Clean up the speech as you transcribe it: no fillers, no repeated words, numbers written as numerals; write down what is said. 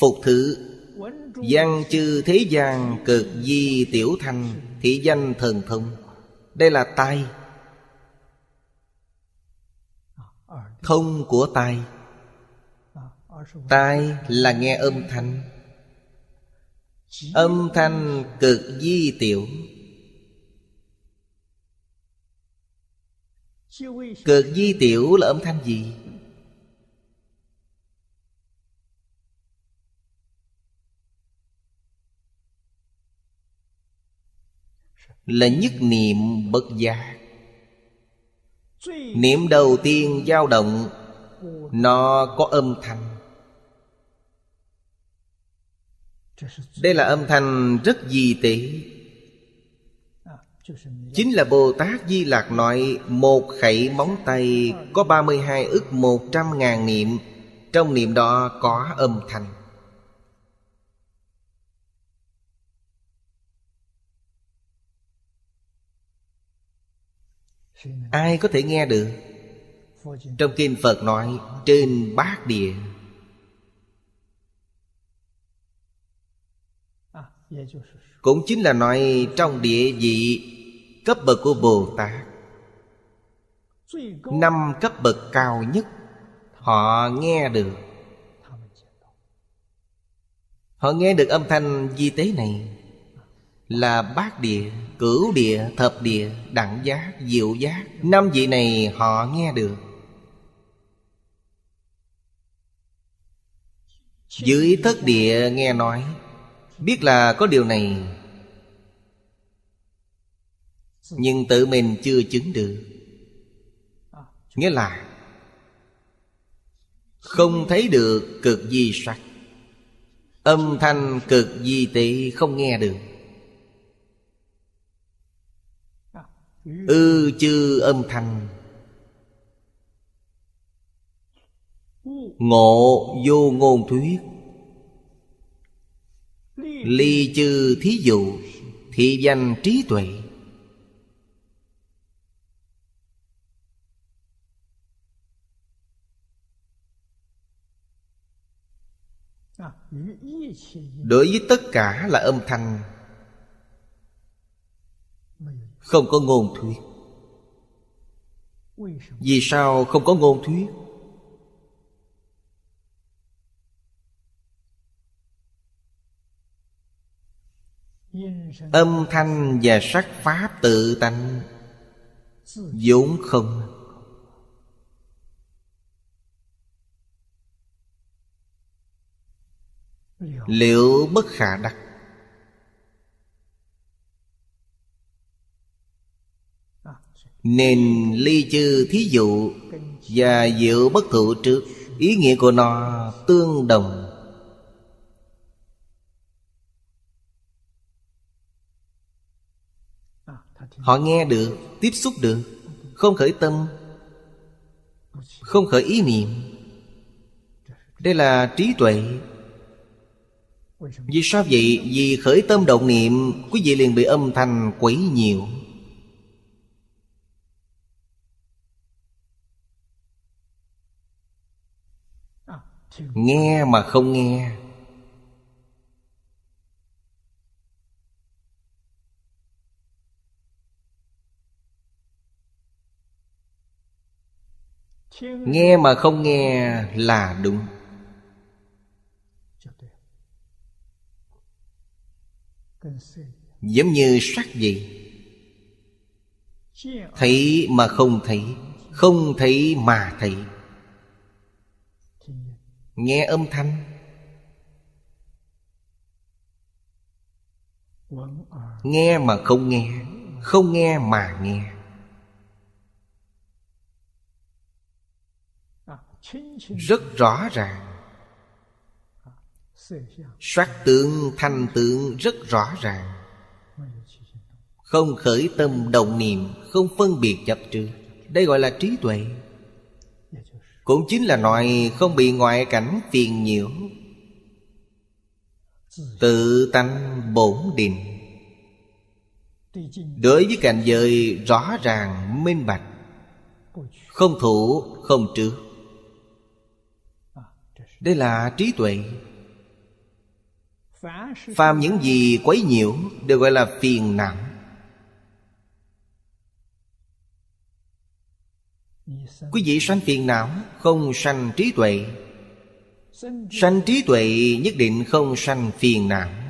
Phục thử. Văn chư thế gian cực di tiểu thanh, thị danh thần thông. Đây là tai. Thông của tai. Tai là nghe âm thanh. Âm thanh cực di tiểu. Cực di tiểu là âm thanh gì? Là nhất niệm bất giác. Niệm đầu tiên dao động, nó có âm thanh. Đây là âm thanh rất di tế. Chính là Bồ Tát Di Lặc nói: một khẩy móng tay có 32 ức 100 ngàn niệm. Trong niệm đó có âm thanh. Ai có thể nghe được? Trong kinh Phật nói trên bát địa. Cũng chính là nói trong địa vị cấp bậc của Bồ Tát, 5 cấp bậc cao nhất, họ nghe được. Họ nghe được âm thanh di tế này. Là bát địa, cửu địa, thập địa, đẳng giác, diệu giác. 5 vị này họ nghe được. Dưới thất địa nghe nói, biết là có điều này, nhưng tự mình chưa chứng được. Nghĩa là không thấy được cực di sắc. Âm thanh cực di tế không nghe được. Chư âm thanh. Ngộ vô ngôn thuyết. Ly chư thí dụ. Thị danh trí tuệ. Đối với tất cả là âm thanh, không có ngôn thuyết. Vì sao không có ngôn thuyết? Âm thanh và sắc pháp tự tánh vốn không. Liệu bất khả đắc. Nên ly chư thí dụ và diệu bất thụ trước, ý nghĩa của nó tương đồng. Họ nghe được, tiếp xúc được, không khởi tâm, không khởi ý niệm. Đây là trí tuệ. Vì sao vậy? Vì khởi tâm động niệm, quý vị liền bị âm thanh quấy nhiễu. Nghe mà không nghe. Nghe mà không nghe là đúng. Giống như sắc vậy. Thấy mà không thấy, không thấy mà thấy. Nghe âm thanh. Nghe mà không nghe, không nghe mà nghe. Rất rõ ràng. Sắc tướng, thanh tướng rất rõ ràng. Không khởi tâm động niệm, không phân biệt chấp trước. Đây gọi là trí tuệ. Cũng chính là nói không bị ngoại cảnh phiền nhiễu. Tự tánh bổn định. Đối với cảnh giới rõ ràng minh bạch, không thủ không trước. Đây là trí tuệ. Phàm những gì quấy nhiễu đều gọi là phiền não. Quý vị sanh phiền não, không sanh trí tuệ. Sanh trí tuệ nhất định không sanh phiền não.